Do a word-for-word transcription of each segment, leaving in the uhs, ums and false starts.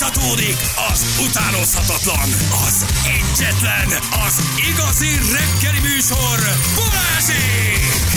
Folytatódik az utánozhatatlan, az egyetlen, az igazi reggeli műsor, Balázsék!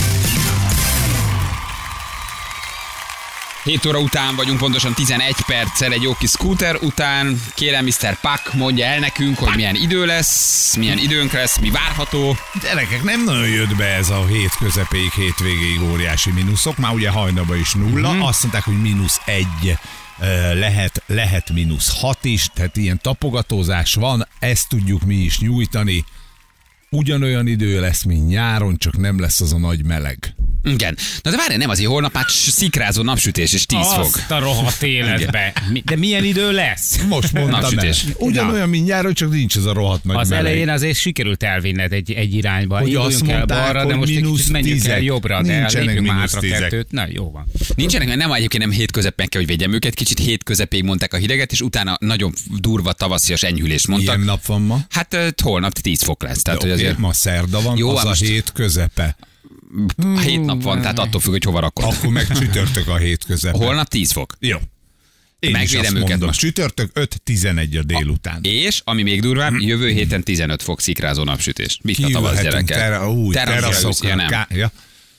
hét óra után vagyunk, pontosan tizenegy perccel egy jó kis scooter után. Kérem, miszter Pak mondja el nekünk, hogy milyen idő lesz, milyen időnk lesz, mi várható. Gyerekek, nem nagyon jött be ez a hét közepéig, hétvégéig óriási mínuszok. Már ugye hajnalban is nulla. Mm-hmm. Azt mondták, hogy mínusz egy lehet, lehet mínusz hat is, tehát ilyen tapogatózás van, ezt tudjuk mi is nyújtani. Ugyanolyan idő lesz, mint nyáron, csak nem lesz az a nagy meleg. Igen. Na de várj, nem azért holnap már szikrázó napsütés és tíz fok. Azt a rohadt életbe. De milyen idő lesz? Most mondtam Napsütés. el. Ugyanolyan, mint nyáron, csak nincs az a rohadt nagy Az meleg. elején azért sikerült elvinned egy, egy irányba. Hogy azt Induljunk el mondták, balra, de hogy most egy mínusz kicsit menjünk el tízek. jobbra, de Nincsenek lépjünk már mínusz hátra tízek. kettőt. Na, jó van. Nincsenek, mert nem egyébként nem hét közepén kell, hogy védjem őket, kicsit hét közepéig mondták a hideget, és utána nagyon durva tavaszias enyhülést mondtak. Ilyen nap van ma? Hát uh, holnap tíz fok lesz. Tehát, hogy Oké, azért ma szerda van, Jó, az hát a most- hét közepe. a hét nap van, tehát attól függ, hogy hova rakod. Akkor meg csütörtök a hét közepe. Holnap tíz fok. Jó. Én Megvédem is azt őket mondom, most. csütörtök öt tizenegy a délután. És, ami még durvább, jövő héten tizenöt fok szikrázó napsütés. Mit a tavasz, Kiülhetünk gyerekek? terra, új, Teraszra ülsz, teraszokra. ja, nem. Ká- ja.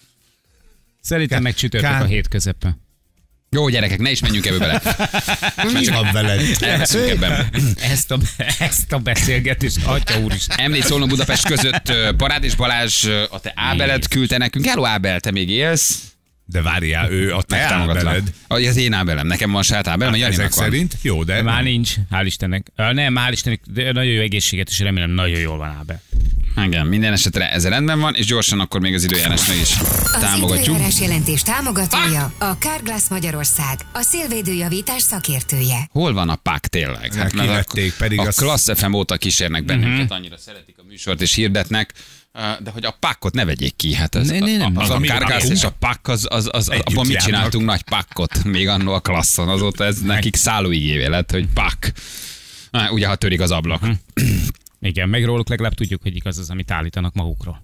Szerintem meg csütörtök Kár- a hét közepe. Jó, gyerekek, ne is menjünk ebbe bele. Mi van veled? Elveszünk ebben. Ezt a, ezt a beszélgetést, atya úr is. em négy Szolnok Budapest között ö, Parád és Balázs ö, a te Ábelet küldte nekünk. Hello Ábel, te még élsz? De várjál, ő a te Megtámogatlak. ábeled. Az az én Ábelem, nekem van saját Ábelem, a Ezek Janinak van. szerint jó, de Már nincs, hál' Istennek. Ö, Nem, hál' Istennek, de nagyon jó egészséget, és remélem nagyon jól van Ábel. Igen, minden esetre ez rendben van, és gyorsan akkor még az időjárás meg is Az támogatjuk. időjárás jelentés támogatója a Carglass Magyarország, a szélvédőjavítás szakértője. Hol van a pák tényleg? Hát mert kivették, a, pedig a az- Klassz ef em óta kísérnek bennünket, uh-huh. annyira szeretik a műsort és hirdetnek, de hogy a pákkot ne vegyék ki, hát az, Ne, ne, nem. az, Az a, a a mi Carglass pákkunk. és a pák, az, az, az, Együtt abban mit járnak. csináltunk nagy pákkot, még annó a Klasszon, azóta ez nekik szállóigévé lett, hogy pák. Ah, ugye, ha törik az ablak. Mhm. Igen, meg róluk legalább tudjuk, hogy igaz az, amit állítanak magukról.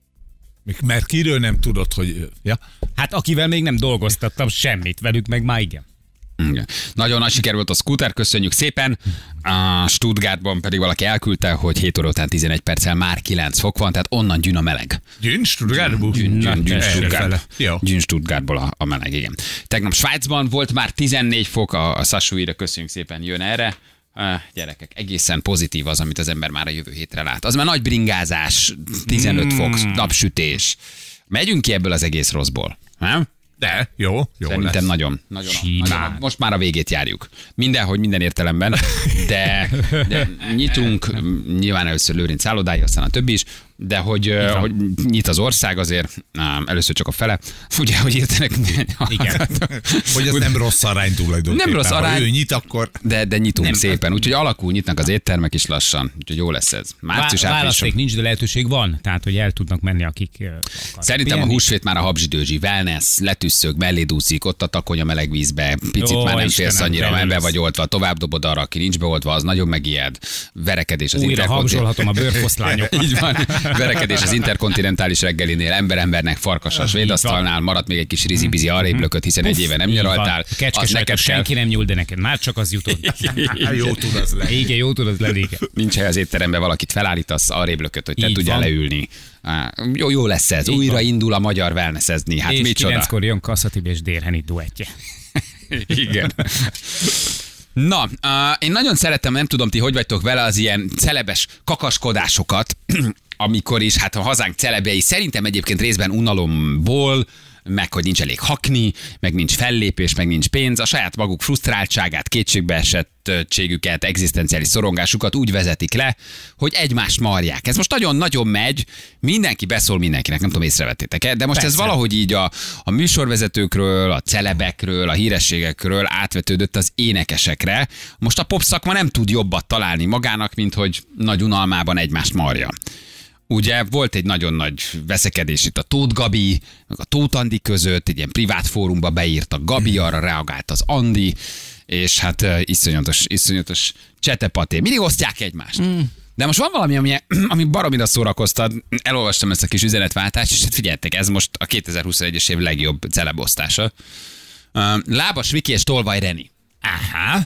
mert kiről nem tudod, hogy... Ja? Hát akivel még nem dolgoztattam semmit, velük meg már igen. Igen. Nagyon nagy siker volt a scooter, köszönjük szépen. A Stuttgartban pedig valaki elküldte, hogy hét óra után tizenegy perccel már kilenc fok van, tehát onnan gyűn a meleg. Gyűn, Stuttgartból? Gyűn, gyűn, gyűn, erre Stuttgart. fele. Jó. Gyűn Stuttgartból a, a meleg, igen. Tegnap Svájcban volt már tizennégy fok, a, a Sassuira köszönjük szépen, jön erre. Uh, gyerekek, egészen pozitív az, amit az ember már a jövő hétre lát. Az már nagy bringázás, tizenöt fok, napsütés. Megyünk ki ebből az egész rosszból, nem? De, jó, jó Szerintem lesz. nagyon, nagyon, Simán. nagyon. Most már a végét járjuk. Mindenhogy, minden értelemben, de, de nyitunk, nyilván először Lőrinc szállodája, aztán a többi is, de hogy, hogy nyit az ország azért, először csak a fele, ugye, hogy értenek. Igen. Hogy ez nem rossz arány tulajdonképpen. Nem rossz arány. Ha ő nyit, akkor... De, de nyitunk Nem. szépen, úgyhogy alakul, nyitnak az éttermek is lassan, úgyhogy jó lesz ez. Március, Vá- április. választék nincs, de lehetőség van. Tehát, hogy el tudnak menni, akik ö, akarnak. Szerintem a pihenni. húsvét már a habzsidőzsi, wellness, letüsszög, mellédúszik, ott a takony a meleg vízbe, picit Ó, már nem Istenem, félsz annyira, belül mert be lesz. vagy oltva, tovább dobod arra, aki nincs beoltva, az nagyon megijed. Verekedés az Újra interkontinentális. habzsolhatom a bőrfoszlányokat. Így van. Verekedés az interkontinentális reggelinél, ember-embernek, farkas a svédasztalnál, maradt még egy kis rizibizi arrébb lökött, hiszen egy éve nem Így van. nyaraltál. A kecske Az sajtot neked kell. senki nem nyúl, de neked már csak az jutott. Hát jó tud az lenni. Igen, jó tudod lenni. igen. Nincs hely az étteremben, valakit felállítasz, arrébb lökött, hogy te Így tudjál van. leülni. Á, Jó, jó lesz ez. Így Újra van. indul a magyar wellnessezni. Hát És micsoda. kilenckor jön Kasszatib és Dérheni duettje. Igen. Na, uh, én nagyon szeretem, nem tudom ti, hogy vagytok vele az ilyen celebes kakaskodásokat, amikor is, hát a hazánk celebjei szerintem egyébként részben unalomból, meg hogy nincs elég hakni, meg nincs fellépés, meg nincs pénz, a saját maguk frusztráltságát, kétségbeesettségüket, egzisztenciális szorongásukat úgy vezetik le, hogy egymást marják. Ez most nagyon-nagyon megy, mindenki beszól mindenkinek, nem tudom, észrevettétek-e, de most Persze. ez valahogy így a, a műsorvezetőkről, a celebekről, a hírességekről átvetődött az énekesekre. Most a popszakma nem tud jobbat találni magának, mint hogy nagy unalmában egymást marja. Ugye volt egy nagyon nagy veszekedés itt a Tóth Gabi, meg a Tóth Andi között, egy ilyen privát fórumba beírt a Gabi, arra reagált az Andi, és hát uh, iszonyatos, iszonyatos csetepaté. Mindig osztják egymást. Mm. De most van valami, ami, ami baromira szórakoztat. Elolvastam ezt a kis üzenetváltást, és hát figyeljetek, ez most a kétezer-huszonegyes év legjobb celebosztása. Uh, Lábas Viki és Tolvaj Reni. Aha.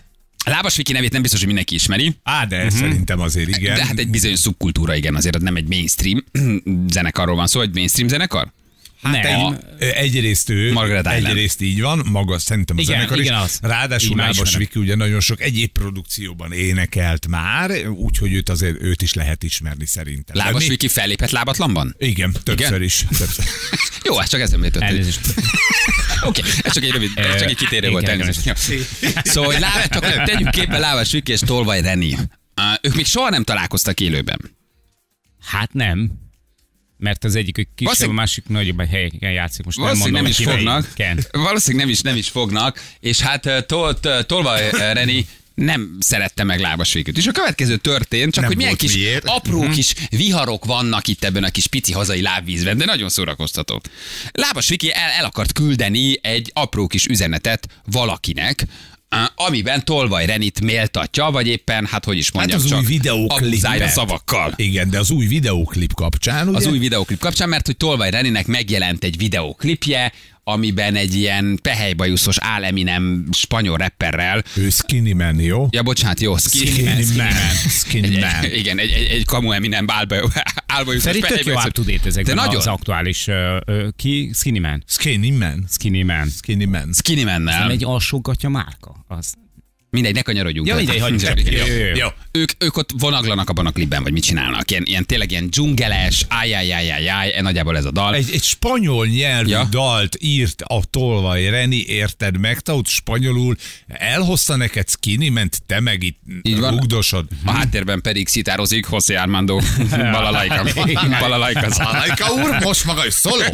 Lábas Viki nevét nem biztos, hogy mindenki ismeri. Á, de uh-huh. szerintem azért igen. De hát egy bizonyos szubkultúra, igen, azért nem egy mainstream zenekarról van szó, egy mainstream zenekar? Hát Nem. egy, egyrészt ő, Margaret Island. egyrészt így van, maga szerintem a Igen, zenekar is. igen, az. Ráadásul Így már Lábas ismerem. Viki ugye nagyon sok egyéb produkcióban énekelt már, úgyhogy őt azért őt is lehet ismerni szerintem. De Lábas mi- Viki fellépett lábatlanban? Igen, többször Igen? is. Többször. Jó, hát csak eszembe jutott. hogy- Elnézést. Oké, okay, ez csak egy rövid, ez csak egy kitérő volt. Én Elnézést. Jó. Szóval, hogy Lábas, csak tegyük képbe Lábas Viki és Tolvaj Reni. Uh, ők még soha nem találkoztak élőben. Hát nem. Mert az egyik kisebb, a Valószínűleg- másik nagyobb helyeken játszik. Most nem Valószínűleg mondom, nem is hogy fognak. Ken. Valószínűleg nem is, nem is fognak, és hát uh, Tol- Tol- Tolvaj uh, Reni nem szerette meg Lábas Vikit. És a következő történt, csak Nem hogy milyen volt kis miért. apró kis viharok vannak itt ebben a kis pici hazai lábvízben, de nagyon szórakoztató. Lábas Viki el, el akart küldeni egy apró kis üzenetet valakinek, uh, amiben Tolvaj Renit méltatja, vagy éppen, hát hogy is Hát mondjam, az új csak videóklipet. abuzálja szavakkal. Igen, de az új videóklip kapcsán, ugye? Az új videóklip kapcsán, mert hogy Tolvaj Reninek megjelent egy videóklipje, amiben egy ilyen pehelybajuszos Al Eminem spanyol rapperrel, Ő Skinny Man, jó? ja bocsánat, jó, Skinny Man, Skinny Man. Skinny egy, Man. egy, igen, egy, egy, egy kamu Eminem álbajuszos Szerint tök jó up-to-date ezekben De nagyon. az aktuális ö, ö, ki? Skinny Man. Skinny Man. Skinny Man. Skinny Man. Skinny Nem Man-nel. egy alsógatja márka. Az. Mindegy, ne kanyarodjunk. Ja, el. mindegy, hagyjuk. Jó, Jó, jó, jó. jó. Ők, ők ott vonaglanak abban a klipben, vagy mit csinálnak. Ilyen, ilyen tényleg ilyen dzsungeles, ájjájjájjájjáj, nagyjából ez a dal. Egy, egy spanyol nyelvű Ja. ja. dalt írt a Tolvaj Reni, érted meg? Te ott spanyolul elhozta neked Skinny ment, te meg itt Így van. rugdosod. A háttérben pedig szitározik José Armando Balalajka. Balalajka. Alajka úr, most maga is szóló.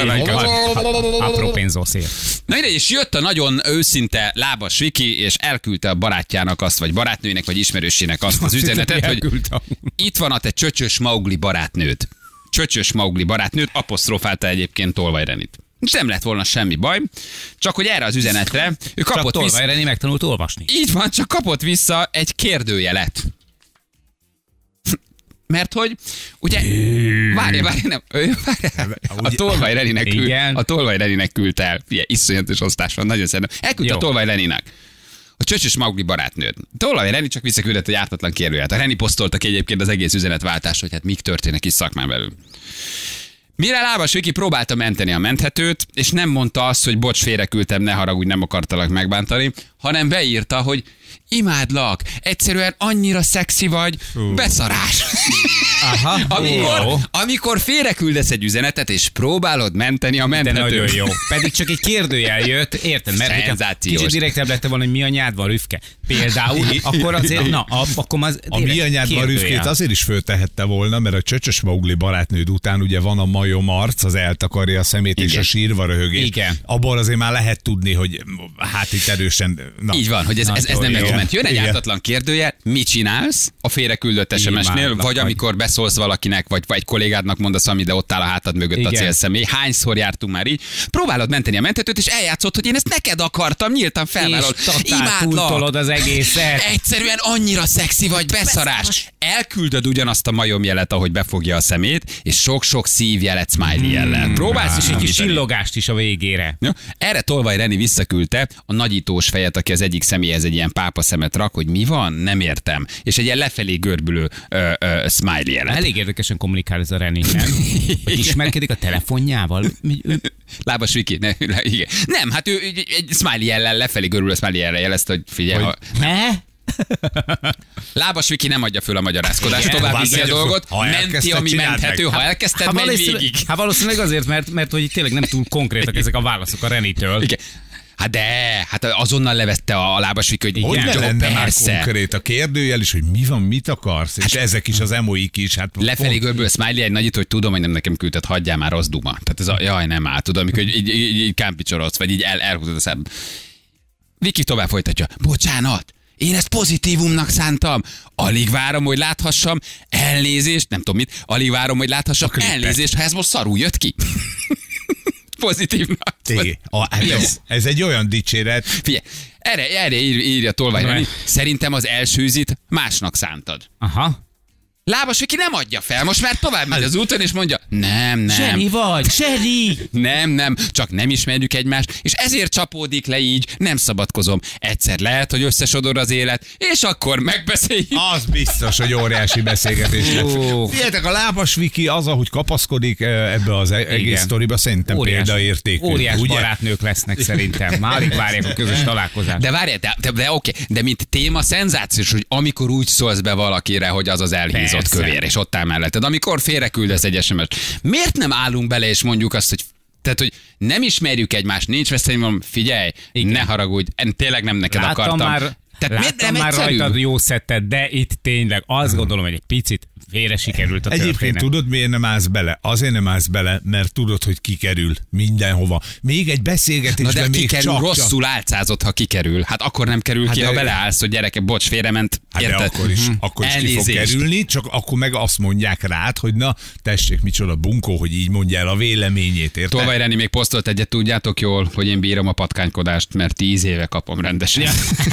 Apró pénzószél. Na mindegy, és jött a nagyon őszinte Lábas Viki, és elküldte a barátjának azt, vagy barátnőjének, vagy ismerősének azt az üzenetet, hogy Elküldtem. itt van a te csöcsös Maugli barátnőd. Csöcsös Maugli barátnőd, apostrofálta egyébként Tolvaj Renit. És nem lett volna semmi baj, csak hogy erre az üzenetre ő Csak kapott vissza. Tolvaj Reni megtanult olvasni. Így van, csak kapott vissza egy kérdőjelet. Mert hogy, ugye, várj, várj, nem, ő- várj, a Tolvaj Reninek küld, Igen. a Tolvaj Reninek küldte el. Figyelj, iszonyatos osztás van, nagyon szeretem. Elküldte Jó. a Tolvaj Reninek. A csöcsös Maugli barátnőd. Tolvaj Reni csak visszaküldött egy ártatlan kérdőjelet. A Reni posztolta ki egyébként az egész üzenetváltást, hogy hát mik történnek is szakmán belül. Mire Lábas Viki próbálta menteni a menthetőt, és nem mondta azt, hogy bocs, félreküldtem, ne haragudj, nem akartalak megbántani, hanem beírta, hogy imádlak, egyszerűen annyira szexi vagy, beszarás. Aha. Amikor, Jó. amikor félreküldesz egy üzenetet, és próbálod menteni a De menthetőt. nagyon jó. Pedig csak egy kérdőjel jött, érted? Mert hogyha Szenzációs. kicsit direktebb lett volna, hogy mi anyád van, Rüfke. Például, akkor azért, na, a- akkor az A mi anyád van Rüfkét azért is föltehette volna, mert a csöcsös Maugli barátnőd után ugye van a majom arc, az eltakarja a szemét, és Igen. a sírva röhögés. Igen. Abból azért már lehet tudni, hogy hát itt erősen... Na. Így van, hogy ez, ez, ez nem Igen. ment. Jön egy Igen. ártatlan kérdőjel, mit csinálsz a félreküldött es em es-nél, Imádlak, vagy vagy. amikor beszólsz valakinek, vagy, vagy kollégádnak mondasz, ami, de ott áll a hátad mögött a Igen. célszemély. Hányszor jártunk már így? Próbálod menteni a menthetőt, és eljátszott, hogy én ezt neked akartam, nyíltan felvállalod. És totál túltolod az egészet. Egyszerűen annyira szexi vagy, beszarás. Elküldöd ugyanazt a majomjelet, ahogy befogja a szemét, és sok-sok szívjelet smiley jellel. Próbálsz is És egy kis igazítani. csillogást is a végére. Ja? Erre Tolvaj Reni visszaküldte a nagyítós fejet, aki az egyik személyhez egy ilyen pápa szemet rak, hogy mi van, nem értem. És egy ilyen lefelé görbülő ö, ö, smiley jelet. Elég érdekesen kommunikál ez a Reni, nem? Hogy ismerkedik a telefonjával. Ő- Lábas Viki, ne, le, igen. Nem, hát ő egy, egy smiley jellel, lefelé görbülő smiley jellel jelezte, hogy figyelj, ha, Ne? Lábas Viki nem adja föl a magyarázkodást, Igen, tovább tovább viszi a adja föl. dolgot, Ha menti, elkezdted, ami csináld menthető, meg. ha elkezdted, Hát menj valószínűleg, végig. hát valószínűleg azért, mert, mert hogy tényleg nem túl konkrétak ezek a válaszok a Renitől. Igen. Hát de, hát azonnal levette a Lábas Viki, hogy Hogy igen, ne jó, lenne már persze. konkrét a kérdőjel is, hogy mi van, mit akarsz, és ezek is az emoik is. Hát Lefelé pont- görbül smiley egy nagyit, hogy tudom, hogy nem nekem küldted, hagyjál már, az duma. Tehát ez a, jaj, nem áll, tudom, amikor így, így, így, így kámpicsorodsz, vagy így el, elhúzod a szem. Viki tovább folytatja. Bocsánat, én ezt pozitívumnak szántam. Alig várom, hogy láthassam. Elnézést, nem tudom mit. Alig várom, hogy láthassam. Elnézést, ha ez most szarul jött ki. Pozitívnak. Té. A, hát Jó. ez, ez egy olyan dicséret, Figyelj, erre, erre ír, írja Tolvaj Ne. Reni. Szerintem az első ízit másnak szántad. Aha. Lábas Viki nem adja fel, most már tovább megy az úton, és mondja, nem, nem. Zseni vagy, zseni! Nem, nem, csak nem ismerjük egymást, és ezért csapódik le így, nem szabadkozom. Egyszer lehet, hogy összesodor az élet, és akkor megbeszéljük. Az biztos, hogy óriási beszélgetés lesz. Figyeljetek, a Lábas Viki az, ahogy kapaszkodik ebbe az egész Igen. sztoriba, szerintem Óriás, példaértékű. óriás ugye? barátnők lesznek szerintem. Már alig várják a közös találkozást. De várjál, de, de, de oké, de mint téma szenzációs, hogy amikor úgy szólsz be valakire, hogy az az elhízott Persze. kövér, és ott áll melletted, amikor félreküldesz egy es em es-t. Miért nem állunk bele, és mondjuk azt, hogy tehát, hogy nem ismerjük egymást, nincs veszély, mondom, figyelj, Igen. ne haragudj, én tényleg nem neked Láttam akartam. már, Tehát miért láttam nem már egyszerű? rajtad jó szettet, de itt tényleg azt gondolom, hogy egy picit félre sikerült a Egyébként történet. tudod, miért nem állsz bele? Azért nem állsz bele, mert tudod, hogy kikerül mindenhova. Még egy Na beszélgetésben de még kikerül, csak, rosszul álcázott, ha kikerül. Hát akkor nem kerül Hát ki, de- ha beleállsz, hogy gyereke, bocs, félrement. Hát de Érted? akkor is, Mhm. akkor is ki fog Elnézést. kerülni, csak akkor meg azt mondják rád, hogy na, tessék, micsoda bunkó, hogy így mondja el a véleményét, érted? Tolvaj Reni még posztolt egyet, tudjátok jól, hogy én bírom a patkánykodást, mert tíz éve kapom rendesen.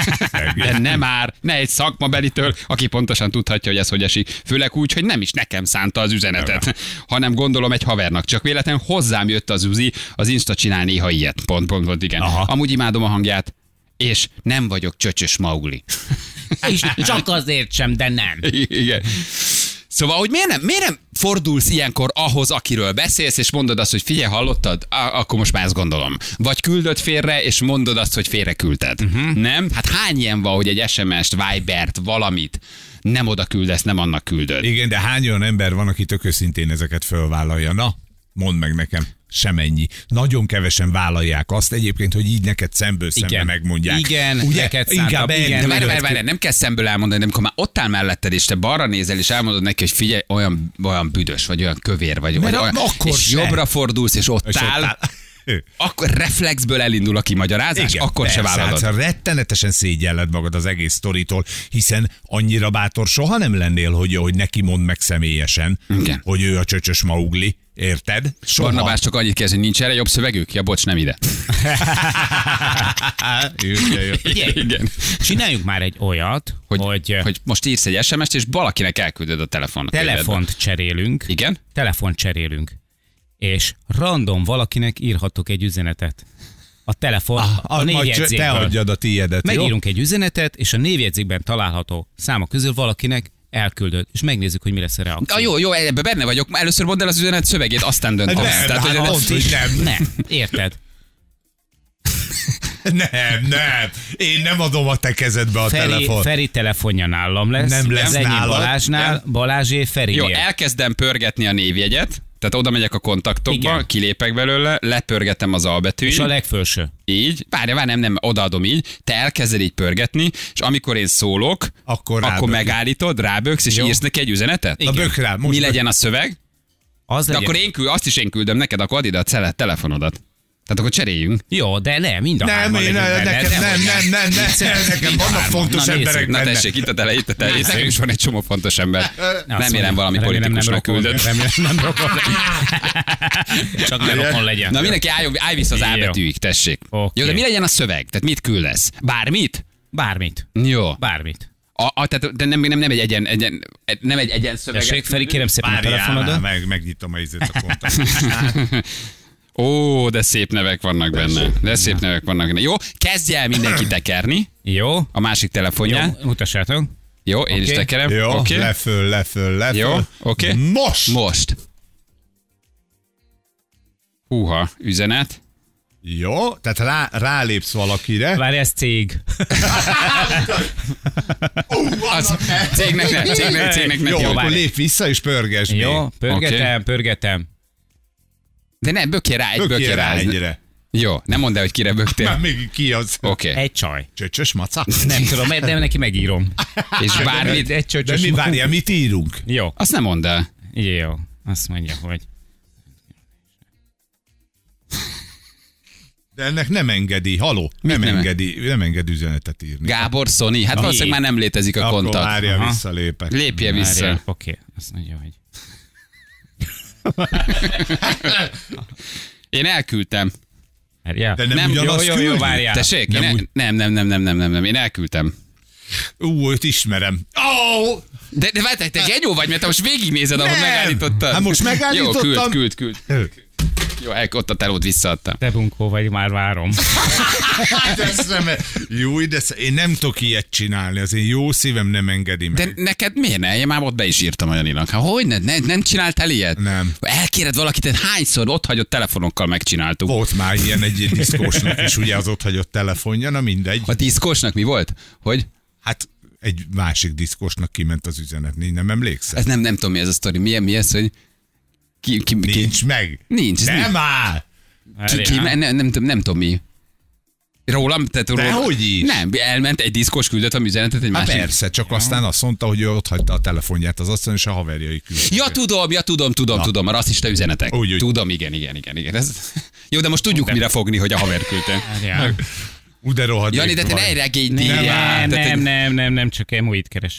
De nem már, ne egy szakmabelitől, aki pontosan tudhatja, hogy ez hogy esik. Főleg úgy, hogy nem is nekem szánta az üzenetet, hanem gondolom egy havernak. Csak véletlen hozzám jött az Uzi, az Insta csinál néha ilyet. Pont, pont, pont, igen. Aha. Amúgy imádom a hangját, és nem vagyok csöcsös Maugli. És csak azért sem, de nem. Igen. Szóval, hogy miért nem, miért nem fordulsz ilyenkor ahhoz, akiről beszélsz, és mondod azt, hogy figyelj, hallottad? A- akkor most már ezt gondolom. Vagy küldöd félre, és mondod azt, hogy félre küldted. Uh-huh. Nem? Hát hány ilyen van, hogy egy es em es-t, Vibert, valamit nem oda küldesz, nem annak küldöd. Igen, de hány olyan ember van, aki tök őszintén ezeket fölvállalja? Na, mondd meg nekem. Semennyi. Nagyon kevesen vállalják azt egyébként, hogy így neked szemből szembe Igen. megmondják. Igen, Ugye? neked Inkább szántabb, erre igen. De várj, megy várj, várj, nem kell szemből elmondani, de amikor már ott áll melletted, és te balra nézel, és elmondod neki, hogy figyelj, olyan, olyan büdös, vagy olyan kövér, vagy, vagy Mert olyan, akkor és se. jobbra fordulsz, és ott És ott áll, áll. akkor reflexből elindul a kimagyarázás, Igen, akkor se persze, vállalod. hát rettenetesen szégyelled magad az egész sztoritól, hiszen annyira bátor soha nem lennél, hogy, hogy neki mondd meg személyesen, Igen. hogy ő a csöcsös Maugli. Érted? Soha. Barnabás csak annyit kezd, hogy nincs erre jobb szövegük? Ja, bocs, nem ide. Ugye? Igen. Csináljunk már egy olyat, Hogy, hogy, hogy, hogy hogy most írsz egy es em es-t, és valakinek elküldöd a telefon. telefont cserélünk. Igen? Telefont cserélünk. És random valakinek írhatok egy üzenetet. A telefon, a, a Ah, majd te névjegyzékből. adjad a tiédet, jó? Megírunk egy üzenetet, és a névjegyzékben található számok közül valakinek elküldöd, és megnézzük, hogy mi lesz a reakció. Ah, jó, jó, ebben benne vagyok. Először mondd el az üzenet szövegét, aztán döntöm. Nem, Tehát, hát hogy pont, hogy nem. Nem, érted? Nem, nem. Én nem adom a te kezedbe a Feri, telefon. Feri telefonja nálam lesz. Nem lesz az enyém nálad. Balázsnál, Balázsé Feri. jó, elkezdem pörgetni a névjegyet, tehát oda megyek a kontaktokba, Igen. kilépek belőle, lepörgetem az albetűt. És a legfelső. Így, várj, várj, nem, nem, odaadom így, te elkezded így pörgetni, és amikor én szólok, Akkor akkor rábökök. megállítod, ráböksz, és Jó. írsz neki egy üzenetet? Na bök rá, most Mi bök- legyen a szöveg? Az De legyen. akkor én küld, azt is én küldöm neked, akkor add ide a cele- telefonodat. Tehát akkor cseréljünk. Jó, de nem, mind a Nem, hárman én, legyünk benne. nekem, nem, hogy nem, nem, nem, nem, nekem vannak fontos Na, emberek nézzük, na benne. tessék, itt a tele, itt a tele, itt nekünk is van egy csomó fontos ember. Na, Remélem azt valami mondja, politikusnak remélem, küldött. nem rokon, remélem nem rokon. Csak ne rokon legyen. Na mindenki álljon, állj vissza az Jó. ábetűig, tessék. Oké. Jó, de mi legyen a szöveg? Tehát mit küldesz? Bármit? Bármit. Jó. Bármit. A, a, tehát de nem, nem, nem egy egyen, egyen, nem egy egyen szöveget. Tessék, Feri, kérem szépen a Várjál, telefonodat. meg, megnyitom a izét a kontaktust. Ó, de szép nevek vannak benne. De szép nevek vannak benne. Jó, kezdj el mindenki tekerni Jó. a másik telefonján. Jó, mutassátok. Jó, én is Oké. tekerem. Jó, Oké. leföl, leföl, leföl. Jó, oké. Most! Most. Húha, üzenet. Jó, tehát rá, rálépsz valakire. Várj, ez cég. Az, cégnek ne, cégnek, cégnek ne. Jó, Jó, akkor várj. lép vissza és pörgesd még. Jó, pörgetem, Oké. pörgetem. De ne, bökjél rá, egy Bökjél bökjél rá rá. egyre. Jó, nem mondd el, hogy kire böktél. Már még ki az? Oké. Egy csaj. Csöcsös maca? Nem tudom, de neki megírom. És bármit, Egy De csöcsös. mi várjál, mit írunk? Jó, azt nem mondd el. jó. Azt mondja, hogy De ennek nem engedi, haló, nem, nem? engedi, nem engedi üzenetet írni. Gábor, Sony, hát valószínűleg már nem létezik a Akkor kontakt. várjál, Aha. visszalépek. Lépje vissza. várjál, oké, azt mondja, hogy Én elküldtem. várjál. De nem, Nem, ugyanazt jó, jó, jó, küldjük? várjál. Tessék? Nem Én úgy- nem, nem, nem, nem, nem, nem, nem, én elküldtem. Ú, őt ismerem. Ó, De, de várj, te genyó vagy, mert te most végignézed, ahol Nem. megállítottad. Hát most megállítottam. Jó, küld, küld, küld. Jó, ott a telót visszaadtam. Te bunkó vagy, már várom. Hát ezt nem, jó, de én nem tudok ilyet csinálni, az én jó szívem nem engedi meg. De neked miért ne? Én már ott be is írtam a Janinak. Hát hogy ne, ne, nem csináltál ilyet? Nem. Elkéred valakit, hányszor ott hagyott telefonokkal megcsináltuk. Volt már ilyen egy diszkósnak is, ugye az ott hagyott telefonja, na mindegy. A diszkósnak mi volt? Hogy? Hát egy másik diszkósnak kiment az üzenet, nem emlékszel? Ez nem, nem tudom mi ez a sztori. Milyen, mi ez, hogy ki, ki, ki? Nincs meg. Nincs. ez Nem nincs. áll. Ki, ki, nem, nem, nem, nem tudom mi. Rólam? Tehát rólam. Dehogy is. Nem, elment egy diszkós küldött a üzenetet egy Hát másik. persze, csak aztán azt mondta, hogy ő ott hagyta a telefonját az asztalon, és a haverjai küldtek. Ja, tudom, ja, tudom, tudom, Na. tudom, a rasszista üzenetek. Úgy, úgy. Tudom, igen, igen, igen, igen. Ez... Jó, de most tudjuk, mire fogni, hogy a haver küldte. Várjál. Ú, de rohadék Jani, de te vagy. ne regényt Nem, írjál. nem, Tehát nem, egy- nem, nem, nem, csak emuit keres.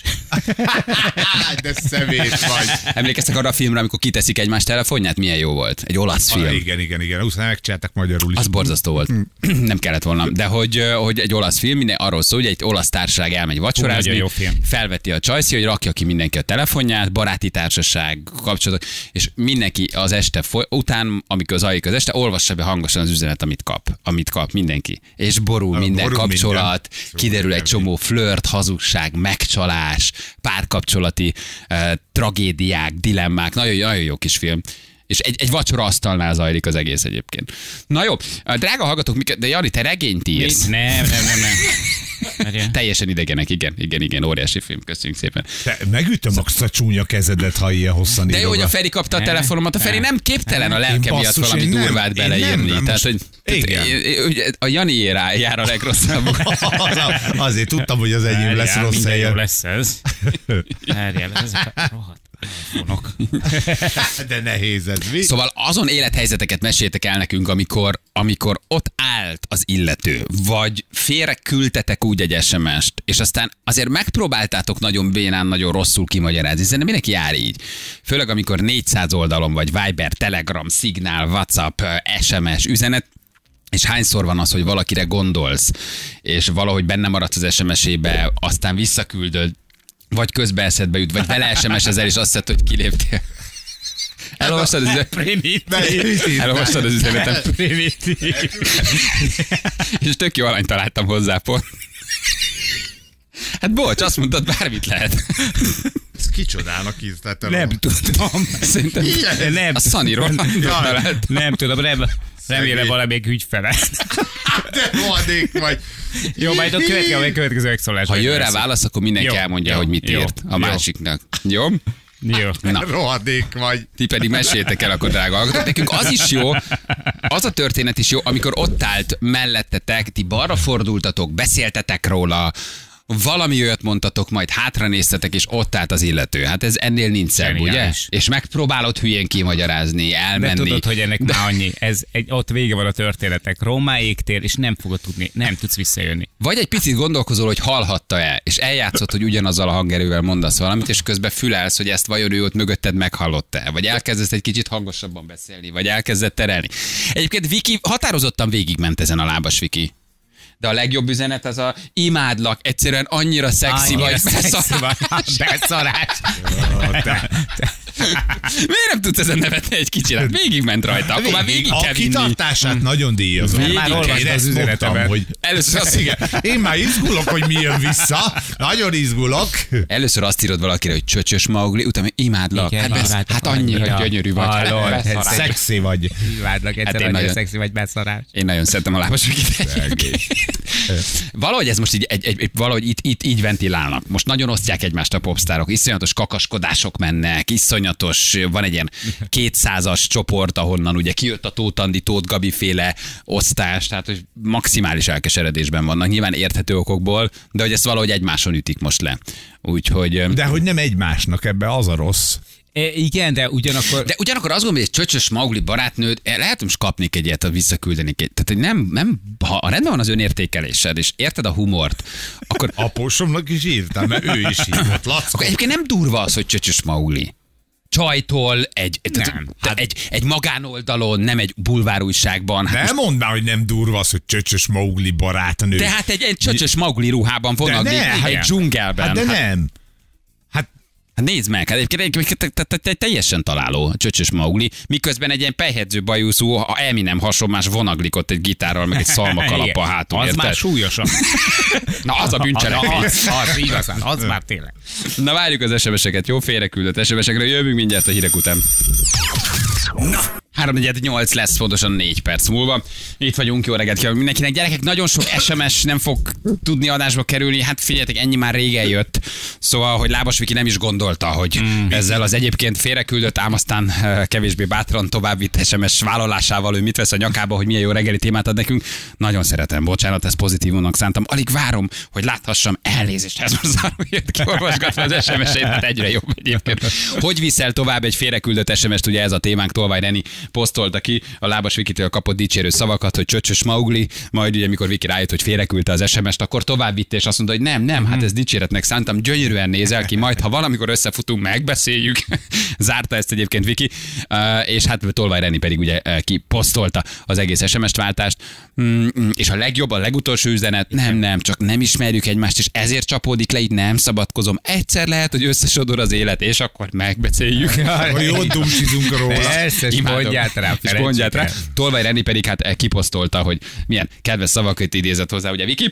De szemét vagy. Emlékeztek arra a filmre, amikor kiteszik egymás telefonját? Milyen jó volt. Egy olasz film. Ah, igen, igen, igen. Utána megcsinálták magyarul is. Az borzasztó volt. Nem kellett volna. De hogy, hogy egy olasz film, minden arról szól, hogy egy olasz társaság elmegy vacsorázni, nagyon jó film. felveti a csajszi, hogy rakja ki mindenki a telefonját, baráti társaság, kapcsolatok, és mindenki az este foly- után, amikor zajlik az este, olvassa be hangosan az üzenet, amit kap. Amit kap mindenki. És borul Ah, minden borul kapcsolat, minden. kiderül egy Szóval csomó flört, hazugság, megcsalás, párkapcsolati uh, tragédiák, dilemmák. Nagyon, nagyon jó kis film. És egy, egy vacsora asztalnál zajlik az egész egyébként. Na jó, drága hallgatók, Mika- de Jani, te regényt írsz. Nem, nem, nem, nem. Várjál. Teljesen idegenek, igen, igen, igen, óriási film, köszönjük szépen. Te megütöm azt a csúnya kezedet, ha ilyen hosszan De jó, hogy a írogat. Feri kapta a Ne, telefonomat, a Feri nem képtelen a lelke Én miatt basszus, valami én nem, durvát én nem, beleírni. nem, Tehát, most- hogy igen. tehát, a Jani rá jár a legrosszabb. Azért tudtam, hogy az enyém lesz Várjál, rossz minden jó helyen. lesz ez. Várjál, ezek a rohadt telefonok. De nehéz ez, mi? Szóval azon élethelyzeteket meséltek el nekünk, amikor, amikor ott állt az illető, vagy félre küldtetek úgy egy es em est, és aztán azért megpróbáltátok nagyon bénán, nagyon rosszul kimagyarázni, hiszen mindenki jár így. Főleg amikor négyszáz oldalon vagy Viber, Telegram, Signál, WhatsApp, es em es, üzenet, és hányszor van az, hogy valakire gondolsz, és valahogy benne maradsz az es em esébe, aztán visszaküldöd, vagy közbe eszedbe jut, vagy vele es em es-ezel, és azt hiszed, hogy kiléptél. Elolvastad az üzenetet? Primitív. Elolvastad az üzenetem? Primitív. És tök jó arany találtam hozzá pont. Hát bocs, azt mondtad, bármit lehet. Ez kicsodának írtál. Nem tudom. Szerintem Ilyen. Nem a Sunny Rolandot talált. Nem tudom, rem, remélem Szegény. valamelyik ügyfele. De rohadék vagy. Jó, majd a következő, a következő megszólás. Ha jön rá válasz, akkor mindenki Jó, elmondja, jó, hogy mit jó, írt a jó. másiknak. Jó? Jó. Na. Rohadék vagy. Ti pedig meséltek el, akkor drága hallgatók. Nekünk az is jó, az a történet is jó, amikor ott állt mellettetek, ti balra fordultatok, beszéltetek róla, valami olyat mondtatok, majd hátranéztetek, és ott állt az illető. Hát ez ennél nincs szebb, ugye? Zseniális. És megpróbálod hülyén kimagyarázni, De elmenni. tudod, hogy ennek már annyi. Ez egy, ott vége van a történetek. Rommá égtél, és nem fogod tudni, nem tudsz visszajönni. Vagy egy picit gondolkozol, hogy hallhatta-e, és eljátszott, hogy ugyanazzal a hangerővel mondasz valamit, és közben fülelsz, hogy ezt vajon ő ott mögötted meghallotta-e, vagy elkezdesz egy kicsit hangosabban beszélni, vagy elkezdett terelni. Egyébként Viki határozottan végigment ezen a lábas Viki. De a legjobb üzenet az a imádlak, egyszerűen annyira szexi vagy. szexi vagy. Beszarás. Miért nem tudsz ezen nevetni egy kicsit? Hát végigment rajta, akkor már végig a kell vinni. kitartását nagyon díjazom. Végig már kell. olvasd Én az ezt üzenetemet. mondtam, hogy Először azt, igen. Én már izgulok, hogy mi jön vissza. Nagyon izgulok. először azt írod valakire, hogy csöcsös Maugli, utána imádlak. Igen, Hát, besz, imádlak hát annyira annyira. gyönyörű vagy. Hát Hallod, ez beszarás. Szexi vagy. Imádlak, egyszer én nagyon nagyon- szexi vagy, beszarás. Én nagyon szeretem a lábas Vikit. Valahogy ez most így, egy, egy, egy, valahogy itt, itt így ventilálnak. Most nagyon osztják egymást a popstárok. Iszonyatos kakaskodások mennek, iszonyatos, van egy ilyen kétszázas csoport, ahonnan ugye kijött a Tóth Andi, Tóth Gabi féle osztás, tehát hogy maximális elkeseredésben vannak. Nyilván érthető okokból, de hogy ezt valahogy egymáson ütik most le. Úgyhogy... De hogy nem egymásnak, ebbe az a rossz. E, igen, de ugyanakkor... De ugyanakkor azt gondolom, hogy egy csöcsös Maugli barátnőt, eh, lehet, hogy most kapnék egy ilyet, ha visszaküldenék egy. Tehát, hogy nem, nem, ha rendben van az önértékelésed, és érted a humort, akkor, Apósomnak is írtam, mert ő is hívott. Lackó. akkor egyébként nem durva az, hogy csöcsös Maugli. Csajtól, egy, Nem. hát, egy, egy magánoldalon, nem egy bulvárújságban. Hát Nem mondd már, hogy nem durva az, hogy csöcsös Maugli barátnő. tehát egy, egy csöcsös Maugli ruhában vonaglik ne, egy hát- dzsungelben. Hát de nem. Hát Hát nézd meg, hát egyébként teljesen találó a Csöcsös Maugli, miközben egy ilyen pejhedző bajuszú, a Eminem hasonlás vonaglik ott egy gitárral, meg egy szalmakalappa hátul. Az érted? már súlyosabb. Na, az a bűncselekmény. Az, az igazán, az már tényleg. Na, várjuk az es em es-eket, jó? Félreküldött es em es-ekre, jövünk mindjárt a hírek után. Na, három nyolc lesz, pontosan négy perc múlva. Itt vagyunk, jó reggelt kívánok mindenkinek. Gyerekek, nagyon sok es em es nem fog tudni adásba kerülni. Hát figyeljetek, ennyi már régen jött. Szóval, hogy Lábas Viki nem is gondolta, hogy mm. ezzel az egyébként félreküldött, ám aztán kevésbé bátran továbbvitt es em es vállalásával ő mit vesz a nyakába, hogy milyen jó reggeli témát ad nekünk. Nagyon szeretem, bocsánat, ezt pozitívumnak szántam. Alig várom, hogy láthassam, elnézést, ez most zárójött kiolvasgatva az es em es-ét, hát egyre jobb egyébként. Hogy viszel tovább egy félreküldött es em es-t, ugye ez a témánk, Tolvaj Reni posztolta ki a Lábas Vikitől kapott dicsérő szavakat, hogy Csöcsös Maugli, majd ugye amikor Viki rájött, hogy félreküldte az es em es-t, akkor tovább vitte, és azt mondta, hogy nem, nem, hát ez dicséretnek szántam, gyönyörűen nézel ki, majd ha valamikor összefutunk, megbeszéljük. Zárta ezt egyébként Viki, és hát Tolvaj Reni pedig ugye kiposztolta az egész es em es-t váltást, és a legjobb, a legutolsó üzenet, nem, nem, csak nem ismerjük egymást, és ezért csapódik le, így nem szabadkozom. Egyszer lehet, hogy összesodor az élet, és akkor megbeszéljük. Ha jó dumcsizunk róla. Persze, és mondját rá, és mondját rá. Tolvaj Reni pedig hát kiposztolta, hogy milyen kedves szavakat idézett hozzá, ugye Viki.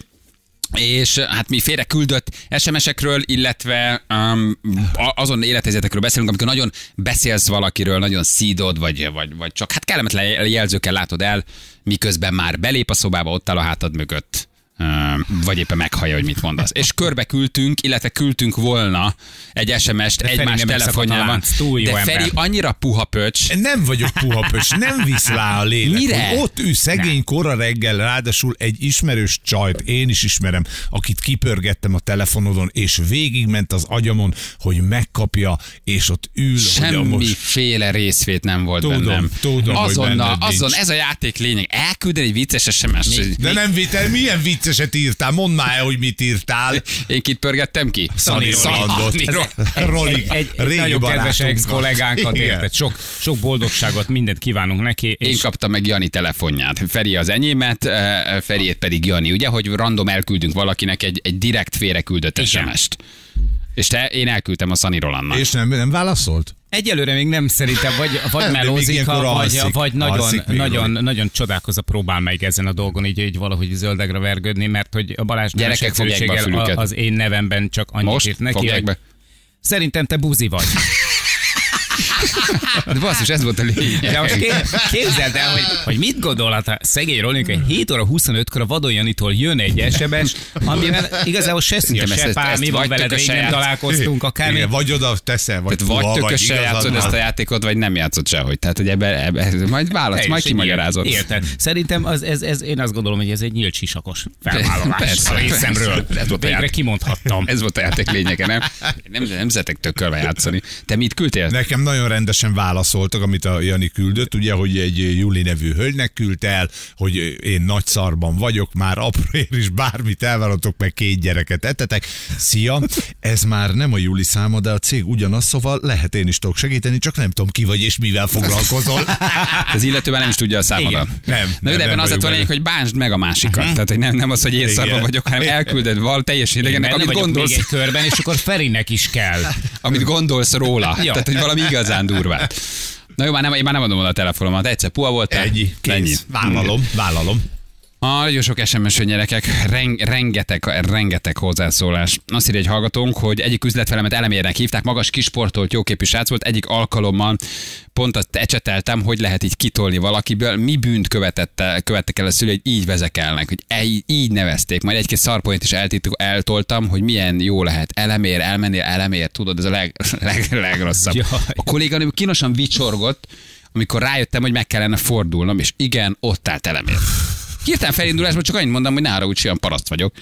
És hát mi félre küldött es em es-ekről, illetve um, azon élethelyzetekről beszélünk, amikor nagyon beszélsz valakiről, nagyon szídod, vagy, vagy, vagy csak hát kellemetlen jelzőkkel látod el, miközben már belép a szobába, ott áll a hátad mögött. Vagy éppen meghallja, hogy mit mondasz. És körbe küldtünk, illetve küldtünk volna egy es em es-t egymás telefonjában. De Feri annyira puha pöcs. Nem vagyok puha pöcs, nem visz rá a lélek. Mire? Hogy ott ő szegény kora reggel, ráadásul egy ismerős csajt, én is ismerem, akit kipörgettem a telefonodon, és végigment az agyamon, hogy megkapja, és ott ül. Semmiféle most... részvét nem volt tudom, bennem. Tudom, azonnal, azon, ez a játék lényeg. Elküldeni egy vicces es em es-t. De nem vitel, milyen vicceset írtál? Mondd már el, hogy mit írtál. Én kit pörgettem ki? Szani Rolandot. Rolig. Egy, egy nagyon kedves ex-kollégánkat érted. Sok, sok boldogságot, mindent kívánunk neki. És... Én kaptam meg Jani telefonját. Feri az enyémet, Feriét pedig Jani. Ugye, hogy random elküldünk valakinek egy, egy direkt félreküldött es em es-t. És te, én elküldtem a Szani Rolandnak. És nem, nem válaszolt? Egyelőre még nem szerintem, vagy, vagy melózik, vagy, vagy nagyon, nagyon, nagyon csodálkozva próbál meg ezen a dolgon, így, így valahogy zöldegre vergődni, mert hogy a Balázs gyerekek fogják be a fülüket. Az én nevemben csak annyit Most írt neki, hogy be. Szerintem te buzi vagy. De basszus, ez volt a lényeg. De most képzeld el, hogy, hogy mit gondolhat a szegény Rolinka, hogy hét óra huszonötkor a Vadon Janitól jön egy es em es, amivel igazából se szia, se pár, mi van veled, rég nem találkoztunk akármi. Igen, vagy oda teszel, vagy tehát vagy tökösen játszod ezt a játékot, vagy nem játszod sehogy. Tehát, hogy ebben ebbe, majd válasz, majd kimagyarázod. Érted. Szerintem az, ez, ez, én azt gondolom, hogy ez egy nyílt sisakos felvállalás a részemről. Végre kimondhattam. Ez volt a játék lényege, nem? Nem, nem szeretek tökölve játszani. Te mit küldtél? Nekem nagyon rendesen válaszoltak, amit a Jani küldött, ugye, hogy egy Juli nevű hölgynek küldte el, hogy én nagy szarban vagyok, már apróért is bármit elvállatok, meg két gyereket etetek. Szia, ez már nem a Juli száma, de a cég ugyanaz, szóval lehet én is tudok segíteni, csak nem tudom ki vagy és mivel foglalkozol. Az illetőben nem is tudja a számodat. Nem. Na, de ebben az lett volna, hogy bánsd meg a másikat. Uh-huh. Tehát, hogy nem, nem az, hogy én szarban vagyok, hanem elkülded val teljes idegennek, amit gondolsz. Még egy körben, és akkor Ferinek is kell. Amit gondolsz róla. Tehát, hogy valami igazán durvát. Na jó, már nem, én már nem adom oda a telefonomat. Egyszer puha volt. Ennyi. Ennyi. Vállalom, vállalom. Ah, nagyon sok es em es, gyerekek, Ren, rengeteg, rengeteg hozzászólás. Azt írja egy hallgatónk, hogy egyik üzletvelemet Elemérnek hívták, magas, kisportolt, jóképű srác volt, egyik alkalommal pont azt ecseteltem, hogy lehet így kitolni valakiből, mi bűnt követette, követtek el a szülő, hogy így vezekelnek, hogy e, így nevezték. Majd egy-két szarpoint is eltitok, eltoltam, hogy milyen jó lehet Elemér, elmenni Elemér, tudod, ez a leg, leg, legrosszabb. Jaj. A kolléganőm kínosan vicsorgott, amikor rájöttem, hogy meg kellene fordulnom, és igen, ott állt Elemér. Hirtelen felindulásban csak annyit mondom, hogy ne arra úgy, olyan paraszt vagyok.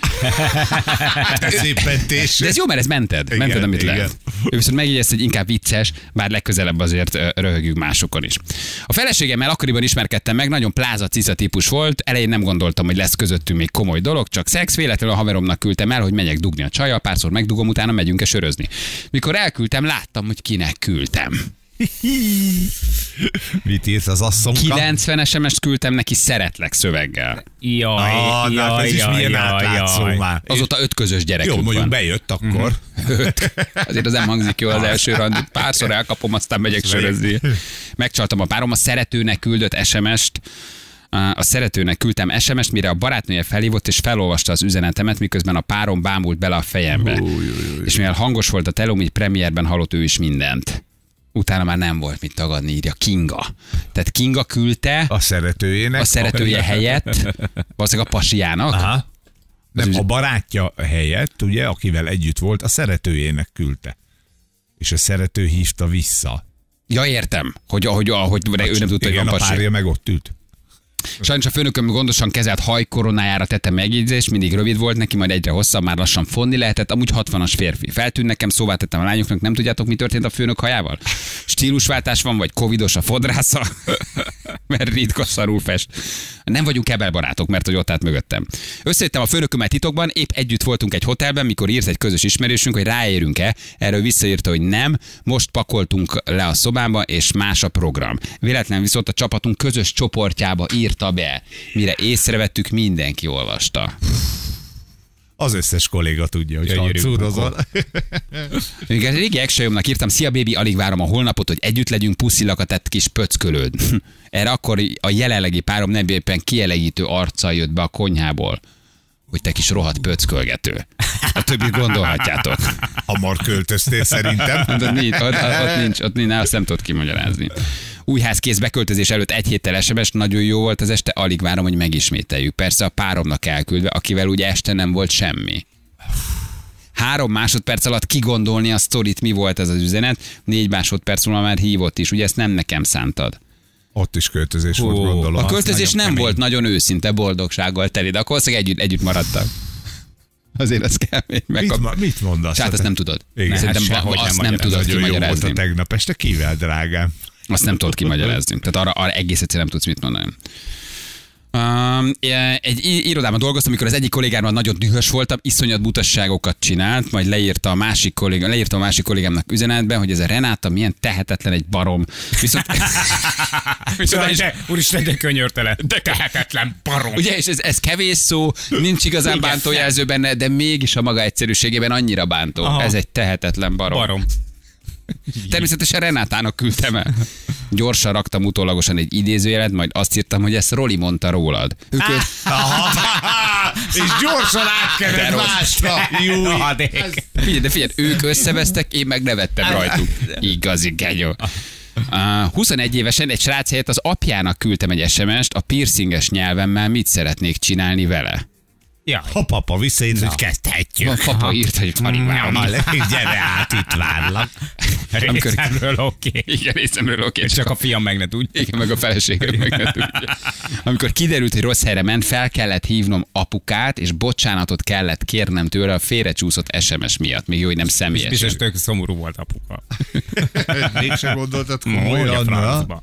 Szép mentés. De ez jó, mert ez mented. Igen, mented, amit igen. lehet. Ő viszont megjegyezte, hogy inkább vicces, bár legközelebb azért röhögjük másokon is. A feleségemmel akkoriban ismerkedtem meg, nagyon pláza cica típus volt, elején nem gondoltam, hogy lesz közöttünk még komoly dolog, csak szex, véletlenül a haveromnak küldtem el, hogy menjek dugni a csajjal, párszor megdugom, utána megyünk-e sörözni. Mikor elküldtem, láttam, hogy kinek küldtem. Mit írsz az asszonka? kilencven es em es-t küldtem neki szeretlek szöveggel. Jaj, Ah, jaj, hát ez is jaj, milyen jaj, átlátszó jaj. már. Azóta öt közös gyerekünk Jó, mondjuk van. bejött akkor. Öt. Azért az nem hangzik jól az első randit. Párszor elkapom, aztán megyek sörözni. Megcsaltam a párom, a szeretőnek küldött es em es-t. A szeretőnek küldtem es em es-t, mire a barátnője felhívott és felolvasta az üzenetemet, miközben a párom bámult bele a fejembe. Uj, uj, uj. És mivel hangos volt a telóm, így premierben hallott ő is mindent. Utána már nem volt mit tagadni, írja Kinga. Tehát Kinga küldte A szeretőjének. a szeretője helyett, valószínűleg a pasiának. Aha. Nem, Az a üz- barátja helyett, ugye, akivel együtt volt, a szeretőjének küldte. És a szerető hívta vissza. Ja, értem, hogy, hogy, hogy, hogy ő nem tudta, hogy Igen, van a pasi. párja meg ott ült. Sajnos a főnököm gondosan kezelt hajkoronájára tette megjegyzést, mindig rövid volt neki, majd egyre hosszabb, már lassan fonni lehetett, amúgy hatvanas férfi. Feltűnt nekem, szóvá tettem a lányoknak, nem tudjátok, mi történt a főnök hajával? Stílusváltás van, vagy covidos a fodrásza? Mert ritka szarul fest. Nem vagyunk ebelbarátok, mert hogy ott állt mögöttem. Összejöttem a főnökömmel titokban, épp együtt voltunk egy hotelben, mikor írt egy közös ismerősünk, hogy ráérünk-e. Erről visszaírta, hogy nem. Most pakoltunk le a szobába, és más a program. Véletlen viszont a csapatunk közös csoportjába írta be. Mire észrevettük, mindenki olvasta. Az összes kolléga tudja, hogy Gyönyörű harcúrozol. Még egy régi ex-sajomnak írtam, szia bébi, alig várom a holnapot, hogy együtt legyünk, puszilak a tett kis pöckölőd. Erre akkor a jelenlegi párom nem éppen kielegítő arccal jött be a konyhából, hogy te kis rohadt pöckölgető. A többit gondolhatjátok. Hamar költöztél szerintem. Ott nincs, ott, ott nincs, ott nincs, azt nem tudod kimagyarázni. Új házkész beköltözés előtt egy héttel es em es, nagyon jó volt az este, alig várom, hogy megismételjük. Persze a páromnak elküldve, akivel ugye este nem volt semmi. Három másodperc alatt kigondolni a sztorit, mi volt ez az üzenet, négy másodperc múlva már hívott is, ugye ezt nem nekem szántad. Ott is költözés volt, Ó, gondolom. a költözés nagyon nem kemény. volt nagyon őszinte, boldogsággal teli, de akkor valószínűleg együtt, együtt maradtak. Azért az kell még Mit, megkap... ma- mit mondasz? Hát azt nem tudod. Igen, Szerintem hát sehogy azt nem nem magyarázod. tudod Nagyon jó volt kimagyarázni. a tegnap este. Kivel, drágám? Azt nem tudod kimagyarázni. Tehát arra, arra egész egyszerűen nem tudsz mit mondani. Um, egy í- irodában dolgoztam, amikor az egyik kollégámmal nagyon dühös voltam, iszonyat butasságokat csinált, majd leírta a másik kollégám, leírta a másik kollégámnak üzenetben, hogy ez a Renáta milyen tehetetlen egy barom. Viszont, viszont Jaj, és, de, úristen, de könyörtelen. De tehetetlen barom. ugye, és ez, ez kevés szó, nincs igazán Igen, bántójelző benne, de mégis a maga egyszerűségében annyira bántó. Aha. Ez egy tehetetlen barom. Barom. Természetesen Renátának küldtem el. Gyorsan raktam utólagosan egy idézőjelet, majd azt írtam, hogy ezt Roli mondta rólad. Ők őt, És gyorsan átkened másra. Júj. Rohadék. figyelj, de figyelj, ők összevesztek, én meg nevettem rajtuk. Igazi genyó. Uh, huszonegy évesen egy srác helyett az apjának küldtem egy es em es-t, a piercinges nyelvemmel mit szeretnék csinálni vele. Ja. Ha papa visszaír, hogy kezdhetjük. A papa írt, hogy alig várom. Na, gyere át, itt várlak. Amikor- Részemről oké. Igen, részemről oké. Csak a fiam meg ne tudja. Igen, meg a feleségem meg ne tudja. Amikor kiderült, hogy rossz helyre ment, fel kellett hívnom apukát, és bocsánatot kellett kérnem tőle a félrecsúszott es em es miatt. Még jó, hogy nem személyesen. Biztos tök szomorú volt apuka. Mégsem gondoltad Mondja komolyan, na? francba.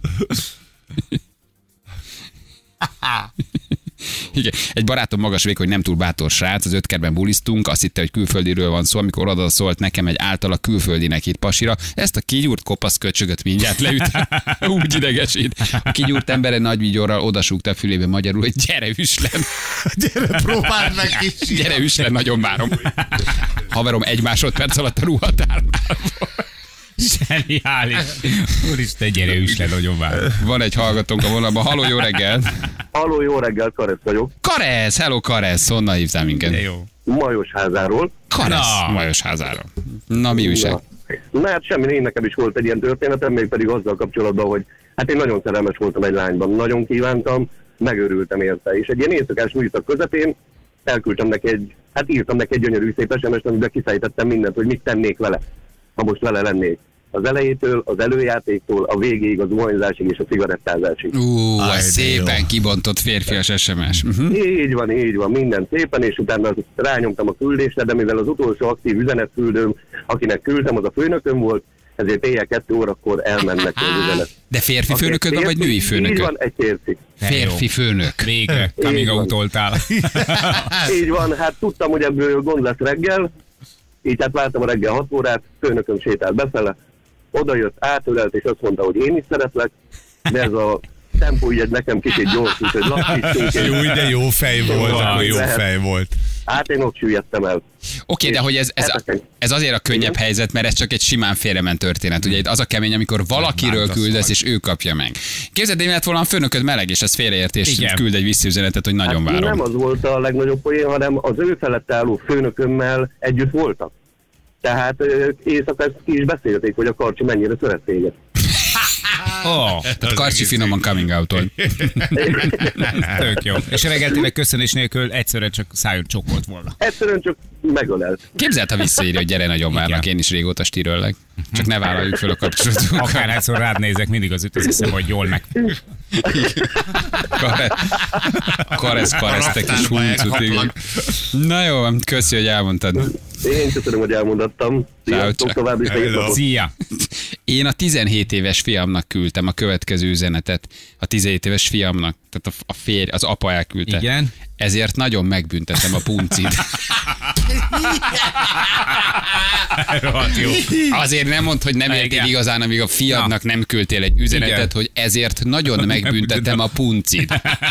Igen. Egy barátom magas vékony, nem túl bátor srác, az ötkerben buliztunk, azt hitte, hogy külföldiről van szó, amikor oda szólt nekem egy általa külföldinek itt pasira. Ezt a kigyúrt kopasz köcsögöt mindjárt leüt. Úgy idegesít. A kigyúrt ember egy nagy vigyorral odasúgta a fülébe magyarul, hogy gyere üslen. Gyere, próbáld meg kicsit. Gyere üslen, nagyon várom. Haverom egy másodperc alatt a ruhatár. Zseniális. Úristen, gyere üsle, nagyon vár. Van egy hallgatónk a vonalban. Halló, jó reggel. Halló, jó reggel, Karesz vagyok. Karesz, hello Karesz, honnan hívtál minket? De jó. Majosházáról. Karesz, Na. Majosházára. Na, mi újság? Na, na hát semmi, én nekem is volt egy ilyen történetem, még pedig azzal kapcsolatban, hogy hát én nagyon szerelmes voltam egy lányban, nagyon kívántam, megörültem érte, és egy ilyen éjszakás műszak közepén elküldtem neki egy, hát írtam neki egy gyönyörű szép es em es-t, amiben kifejtettem mindent, hogy mit tennék vele, ha most vele lennék. Az elejétől, az előjátéktól, a végéig, a zuhanyzásig és a cigarettázásig. Ú, Aj, ez de szépen jó. kibontott férfias es em es. Uh-huh. Így van, így van, minden szépen, és utána rányomtam a küldésre, de mivel az utolsó aktív üzenetküldőm, akinek küldtem, az a főnököm volt, ezért éjjel kettő órakor elmennek az üzenet. De férfi Aki főnököd van, vagy férfi, női Így főnököd? van, egy férfi. Férfi főnök. Végre, coming Így van. out-oltál. Így van, hát tudtam, hogy ebből gond lesz reggel, így hát vártam a reggel hat órát, főnököm sétált befele, oda jött, átölelt, és azt mondta, hogy én is szeretlek, de ez a tempóügyed nekem kicsit gyors, úgyhogy lassítsunk. Jó, de jó fej volt, akkor jó fej volt. Hát én ott süllyedtem el. Oké, de hogy ez, ez, ez azért a könnyebb Igen. helyzet, mert ez csak egy simán félrement történet. Ugye itt az a kemény, amikor valakiről küldesz, és ő kapja meg. Képzeld, én lett volna a főnököd meleg, és ez félreértés, és küld egy visszaüzenetet, hogy nagyon hát várom. Nem az volt a legnagyobb poén, hanem az ő felett álló főnökömmel együtt voltak. Tehát éjszaka ezt ki is beszélték, hogy a Karcsi mennyire szeret téged. Oh, Tehát Karcsi finoman coming out-olt. tök jó. És reggel tényleg köszönés nélkül egyszerűen csak szájon csokolt volna. Egyszerűen csak megölelt. Képzeld, ha visszaírja, hogy gyere, nagyon várlak, én is régóta stíröllek. Csak ne vállaljuk fel a kapcsolatunkat. Akárhányszor rád nézek, mindig az üt, az hiszem, hogy jól meg. Karesz, karesz, te kis huncut, igen. Na jó, köszi, hogy elmondtad. Én köszönöm, hogy elmondattam. Sziasztok, tovább is szép napot. Szia! Én a tizenhét éves fiamnak küldtem a következő üzenetet. A tizenhét éves fiamnak, tehát a, a férj, az apa elküldte. Igen. Ezért nagyon megbüntetem a puncit. Azért nem mondd, hogy nem érted igazán, amíg a fiadnak nem küldtél egy üzenetet, igen, hogy ezért nagyon megbüntetem a puncit.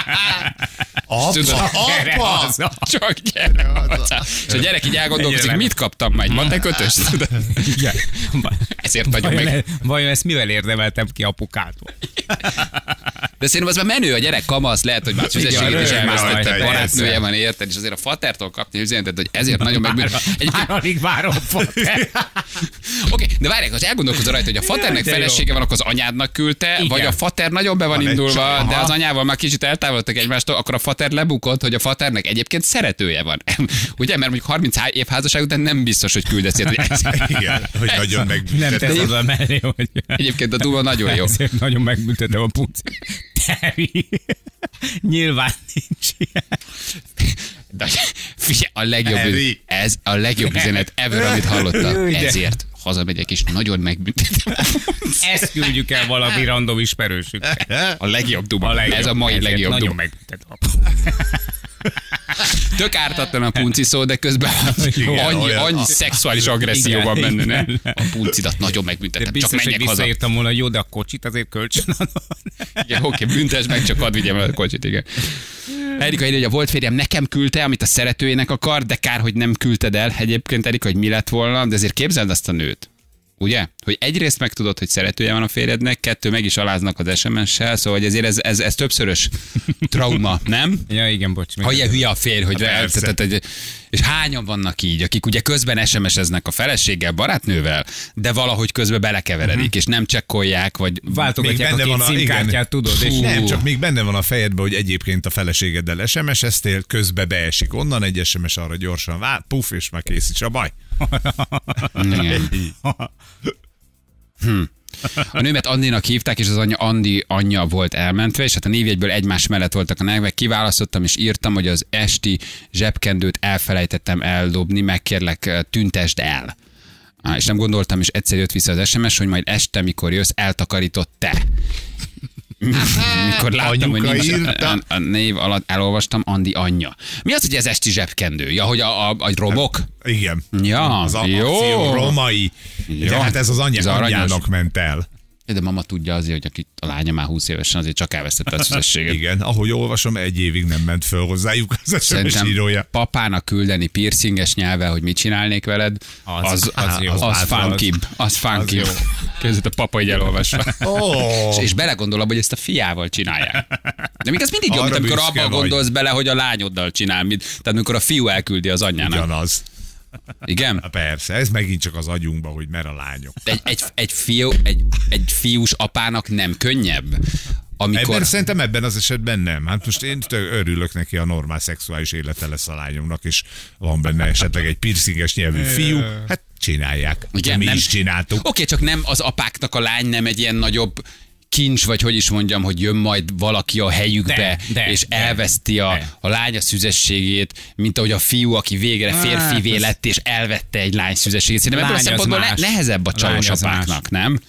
Apa, apa! Csak gyere haza. És a gyerek így elgondolkozik, mit kaptam majd? Matek ötös? Ezért nagyon meg... Vajon ezt mivel érdemeltem ki apukától? De szerintem az már menő, a gyerek kamasz, lehet, hogy már szüzességét is elvesztette, barátnője van, érted, és azért a fatertól kapni üzenetet, hogy ezért nagyon megbűnt. Már alig várom, fater. Oké, de várják, az elgondolkozol rajta, hogy a faternek felesége van, akkor az anyádnak küldte, igen, vagy a fater nagyon be van van indulva, egy, de az anyával már kicsit eltávolodtak egymástól, akkor a fater lebukott, hogy a faternek egyébként szeretője van. Ugye, mert mondjuk harminc év házasság után nem biztos, hogy küldesz ilyet, hogy ez... Igen, hogy nagyon megbüntetem. Nem tesz oda mellé, hogy... Egyébként a duma nagyon jó. Ezért nagyon megbüntetem a puncit. Terry. Nyilván nincs ilyen. De figyelj, a legjobb, Harry. ez a legjobb üzenet ever, amit hallottam. Ezért hazamegyek és nagyon megbüntetem. Ezt küldjük el valami random ismerősük. A legjobb duma. A legjobb. Ez a mai Ezért legjobb nagyon duma. megbüntetem. Tök ártatlan a punci szó, de közben Igen, annyi, olyan. annyi szexuális agresszió Igen, van benne, ne? igen. A puncidat nagyon De megbüntetem. Csak biztos, hogy menjek haza. visszaírtam volna, jó, de a kocsit azért kölcsönadom. Igen, oké, büntesd meg, csak hadd vigyem el a kocsit, igen. Erika írja, hogy a volt férjem nekem küldte, amit a szeretőjének akar, de kár, hogy nem küldted el. Egyébként Erika, hogy mi lett volna, de azért képzeld azt a nőt. Ugye? Hogy egyrészt megtudod, hogy szeretője van a férjednek, kettő, meg is aláznak az es em es-sel, szóval hogy ezért ez, ez, ez többszörös trauma, nem? Ja, igen, bocs. Ha ilyen hülye a férj, hogy Hát tehát, tehát, és hányan vannak így, akik ugye közben es em es-eznek a feleséggel, barátnővel, de valahogy közben belekeveredik, uh-huh, és nem csekkolják, vagy Váltogatják a két szimkártyát, tudod? És Nem, csak még benne van a fejedben, hogy egyébként a feleségeddel es em es-eztél, közbe beesik onnan egy es em es, arra gyorsan vár, puf, és már kész is a baj. Igen. Hm. A nőmet Andinak hívták, és az anyja Andi anyja volt elmentve, és hát a névjegyből egymás mellett voltak a nevek. Kiválasztottam, és írtam, hogy az esti zsebkendőt elfelejtettem eldobni, megkérlek, tüntesd el. És nem gondoltam, és egyszer jött vissza az es em es, hogy majd este, mikor jössz, eltakarított te. Mikor láttam, Anyuka hogy nincs, írta. a, a név alatt elolvastam, Andi anyja. Mi az, hogy ez esti zsebkendő? Ja, hogy a, a, a romok? Igen. Ja, Az a- jó. akció romai. Jó. De hát ez az anyja, Ez aranyos. anyjának ment el. De mama tudja azért, hogy aki a lánya már húsz évesen, azért csak elvesztette a szüzességet. Igen, ahogy olvasom, egy évig nem ment föl hozzájuk az es em es Szerintem írója. papának küldeni piercinges nyelvvel, hogy mit csinálnék veled, az, az, az, az, jó. az, az Az funkibb. Az funkibb. jó. Között a papa így elolvasva. Oh. És, és belegondol abba, hogy ezt a fiával csinálják. De még ez mindig jobb, Arra mint amikor büszke abba vagy. gondolsz bele, hogy a lányoddal csinál. Mit, tehát amikor a fiú elküldi az anyjának. Ugyanaz. Igen? Na persze, ez megint csak az agyunkba, hogy mer a lányok. Egy, egy, egy, fiú, egy, egy fiús apának nem könnyebb? Amikor... Ebben szerintem ebben az esetben nem. Hát most én tök örülök neki, a normál szexuális élete lesz a lányomnak, és van benne esetleg egy piercinges nyelvű fiú, hát csinálják. Igen, Mi nem... is csináltuk. Oké, csak nem az apáknak a lány nem egy ilyen nagyobb kincs, vagy hogy is mondjam, hogy jön majd valaki a helyükbe, De, de, és de, elveszti a, de. a lánya szüzességét, mint ahogy a fiú, aki végre férfivé Hát, lett, és elvette egy lány szüzességét. Szerintem ebből a Lány az szempontból ne, más. nehezebb a Lány csajos az apáknak, nem?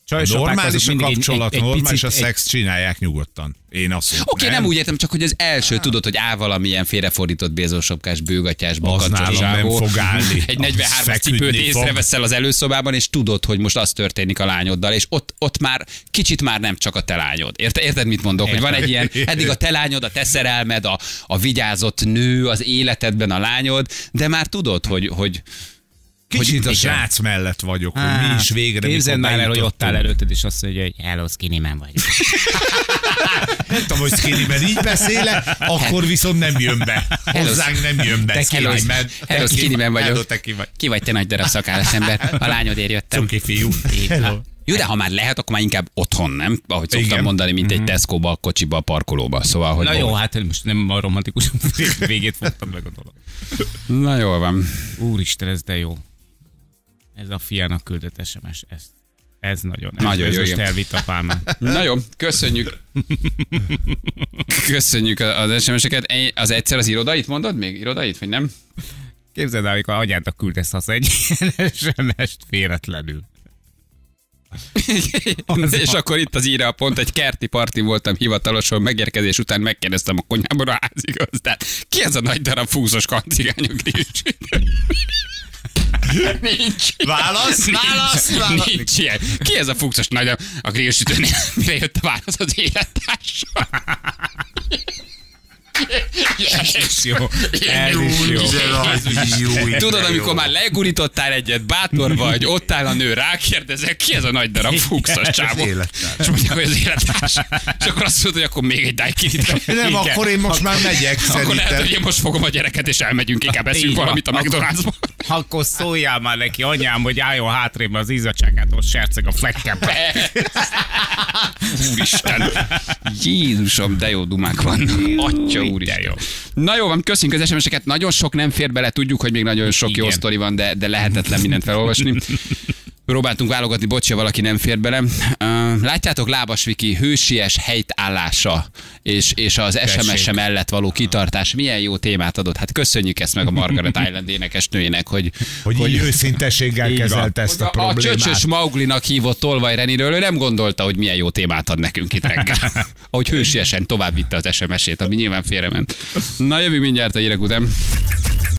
Normális a kapcsolat, egy, egy normális picit, a egy, szex, csinálják nyugodtan. Én azt mondom. Oké, okay, nem úgy értem, csak hogy az első tudod, hogy áll valamilyen félrefordított bézósapkás, bőgatyás, bakancsos nem fog állni. Egy negyvenhármas cipőt észreveszel az előszobában, és tudod, hogy most az történik a lányoddal, és ott, ott már kicsit már nem csak a te lányod. Érted, érted mit mondok? Hogy van egy ilyen, eddig a te lányod, a te szerelmed, a, a vigyázott nő az életedben a lányod, de már tudod, hogy, hogy Kicsit hogy a srác mellett vagyok, hogy mi is végre. Képzeld már el, hogy ott áll előtted, és azt mondja, hogy hello, skinny man vagy. Nem tudom, hogy skinny man így beszéle, akkor viszont nem jön be. Hozzánk nem jön be. Hello, hello, skinny man vagyok. Te ki vagy. Ki vagy te nagy darab szakállas ember? A lányodért jöttem. Cuki fiú. Jó, de ha már lehet, akkor már inkább otthon, nem? Ahogy szoktam Igen. mondani, mint egy Tesco-ba, a kocsiba, a parkolóba. Szóval, hogy Na jó, bol- hát most nem a romantikus végét fogtam meg a dolog. Na jól van. Úristen, ez de jó. Ez a fiának küldött es em es. Ez, ez nagyon. Ez, Nagyon ez jó, most igen. elvitt a pálmát. Na jó, köszönjük. Köszönjük az es em eseket. Az egyszer az irodait mondod még? Irodait, vagy nem? Képzeld el, amikor anyádnak küldesz az egy ilyen es em est véletlenül. És akkor itt az írja a pont, egy kerti parti voltam hivatalosan, megérkezés után megkérdeztem a konyhában a házigazdát. Ki ez a nagy darab fúzos kancigány a grillsütőn? Nincs. Válasz, válasz, válasz. Nincs ilyen. Ki ez a fúzos nagy darab a grillsütőn? Mire jött a válasz az élettársam? Ez is jó. Ez is jó. Tudod, amikor már legurítottál egyet, bátor vagy, ott áll a nő, rákérdezek, ki ez a nagy darab fuxos csávó? És mondják, hogy az élettárs. És akkor azt mondod, hogy akkor még egy daiquirit. Nem, akkor én most már megyek, Akkor lehet, szerintem. hogy én most fogom a gyereket, és elmegyünk, inkább eszünk Így van. valamit a McDonald'sban. Akkor szóljál már neki, anyám, hogy álljon hátrébb az izzadságától, serceg a flekkem. Úristen. Jézusom, de jó dumák van. Atya úristen. Na jó van, köszönjük az es em eseket. Nagyon sok nem fér bele, tudjuk, hogy még nagyon sok Igen. jó sztori van, de, de lehetetlen mindent felolvasni. Próbáltunk válogatni, bocs, ha valaki nem fér bele. Uh, látjátok, Lábas Viki hősies helytállása és, és az es em es mellett való kitartás. Milyen jó témát adott. Hát köszönjük ezt meg a Margaret Island énekesnőjének, hogy, Hogy, hogy így őszintességgel Így van. kezelte ezt a a, a problémát. csöcsös Mauglinak hívott Tolvaj Reniről, ő nem gondolta, hogy milyen jó témát ad nekünk itt reggel. Ahogy hősiesen tovább vitte az es em esét, ami nyilván félrement. Na jövő mindjárt a hírek után.